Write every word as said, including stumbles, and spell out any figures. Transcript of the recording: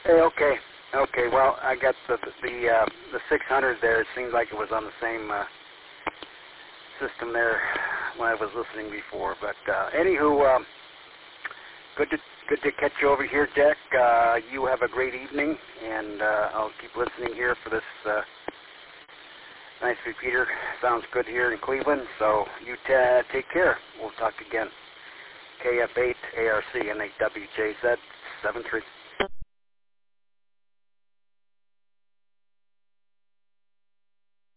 Hey, okay, okay. Well, I got the the uh, the six hundred there. It seems like it was on the same uh, system there when I was listening before. But uh, anywho, um, good to good to catch you over here, Jack. Uh, you have a great evening, and uh, I'll keep listening here for this uh, nice repeater. Sounds good here in Cleveland. So you t- take care. We'll talk again. K F eight A R C N eight W J Z seven three.